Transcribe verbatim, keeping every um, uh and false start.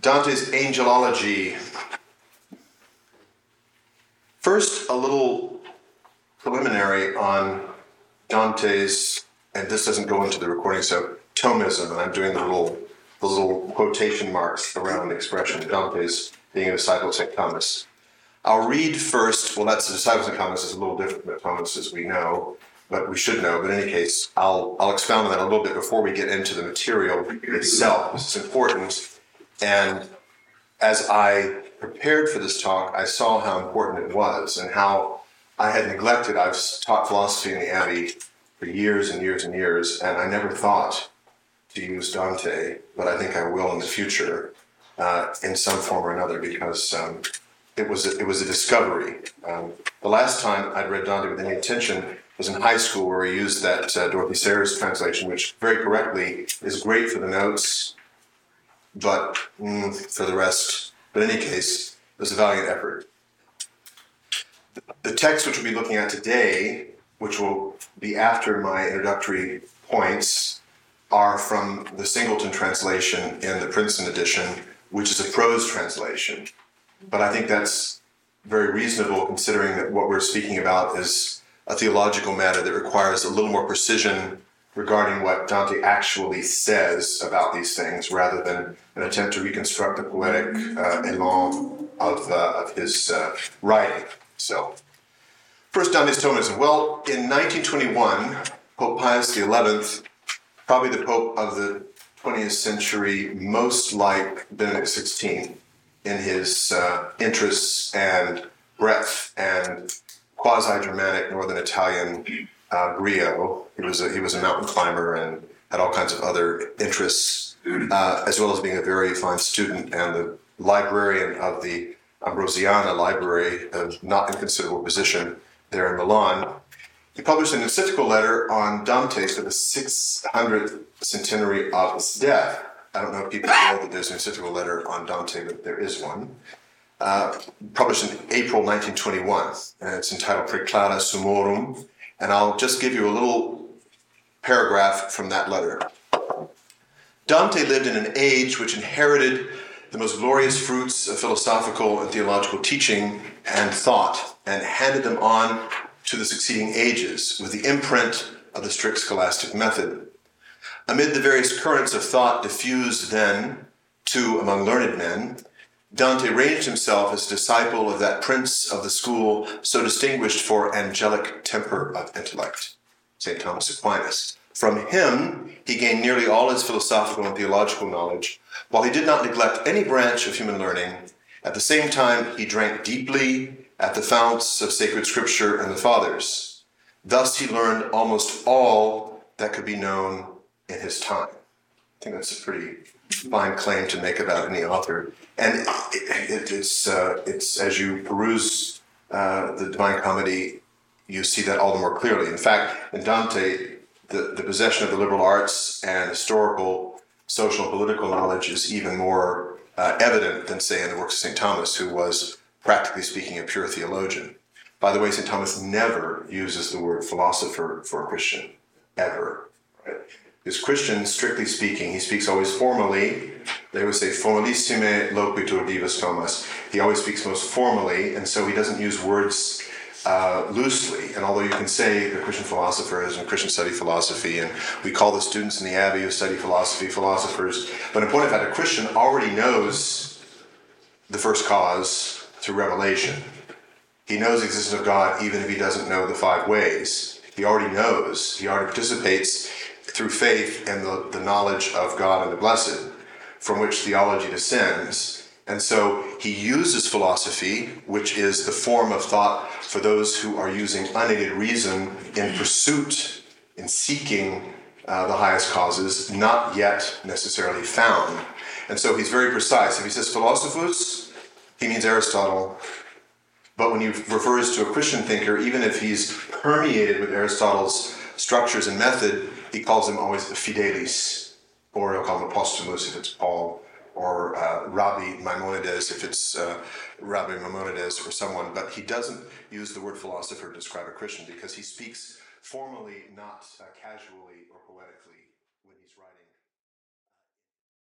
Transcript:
Dante's Angelology. First, a little preliminary on Dante's, and this doesn't go into the recording, so Thomism, and I'm doing the little, the little quotation marks around the expression, Dante's being a disciple of Saint Thomas. I'll read first, well, that's the disciple of Saint Thomas is a little different than Thomas, as we know, but we should know. But in any case, I'll I'll expound on that a little bit before we get into the material itself. This is important. And as I prepared for this talk, I saw how important it was and how I had neglected. I've taught philosophy in the Abbey for years and years and years, and I never thought to use Dante, but I think I will in the future uh, in some form or another, because um, it was a, it was a discovery. Um, the last time I'd read Dante with any attention was in high school, where we used that uh, Dorothy Sayers translation, which very correctly is great for the notes, but mm, for the rest. But in any case, it was a valiant effort. The text which we'll be looking at today, which will be after my introductory points, are from the Singleton translation in the Princeton edition, which is a prose translation. But I think that's very reasonable, considering that what we're speaking about is a theological matter that requires a little more precision regarding what Dante actually says about these things, rather than an attempt to reconstruct the poetic uh, elan of, uh, of his uh, writing. So, first, Dante's Thomism. Well, in nineteen twenty-one, Pope Pius the eleventh, probably the Pope of the twentieth century, most like Benedict the sixteenth in his uh, interests and breadth and quasi-Germanic Northern Italian uh, brio. He was a, he was a mountain climber and had all kinds of other interests, uh, as well as being a very fine student and the librarian of the Ambrosiana Library, a not inconsiderable position there in Milan. He published an encyclical letter on Dante for the six hundredth centenary of his death. I don't know if people know that there's an encyclical letter on Dante, but there is one. Uh, published in April nineteen twenty-one, and it's entitled Praeclara Summorum, and I'll just give you a little paragraph from that letter. Dante lived in an age which inherited the most glorious fruits of philosophical and theological teaching and thought, and handed them on to the succeeding ages with the imprint of the strict scholastic method. Amid the various currents of thought diffused then, too, among learned men, Dante ranged himself as a disciple of that prince of the school so distinguished for angelic temper of intellect, Saint Thomas Aquinas. From him, he gained nearly all his philosophical and theological knowledge, while he did not neglect any branch of human learning. At the same time, he drank deeply at the founts of sacred scripture and the fathers. Thus he learned almost all that could be known in his time. I think that's a pretty fine claim to make about any author. And it, it, it's, uh, it's as you peruse uh, the Divine Comedy, you see that all the more clearly. In fact, in Dante, the, the possession of the liberal arts and historical, social, and political knowledge is even more uh, evident than, say, in the works of Saint Thomas, who was, practically speaking, a pure theologian. By the way, Saint Thomas never uses the word philosopher for a Christian, ever. Right? Because Christian, strictly speaking, he speaks always formally. They would say, formalissime loquitur divus Thomas. He always speaks most formally, and so he doesn't use words uh, loosely. And although you can say the Christian philosophers and Christian study philosophy, and we call the students in the Abbey who study philosophy philosophers, but in point of fact, a Christian already knows the first cause through revelation. He knows the existence of God even if he doesn't know the five ways. He already knows, he already participates through faith and the, the knowledge of God and the blessed, from which theology descends. And so he uses philosophy, which is the form of thought for those who are using unaided reason in pursuit, in seeking uh, the highest causes, not yet necessarily found. And so he's very precise. If he says philosophus, he means Aristotle. But when he refers to a Christian thinker, even if he's permeated with Aristotle's structures and method, he calls them always the fidelis, or he'll call them Postumus if it's Paul, or uh, Rabbi Maimonides if it's uh, Rabbi Maimonides or someone. But he doesn't use the word philosopher to describe a Christian, because he speaks formally, not uh, casually or poetically.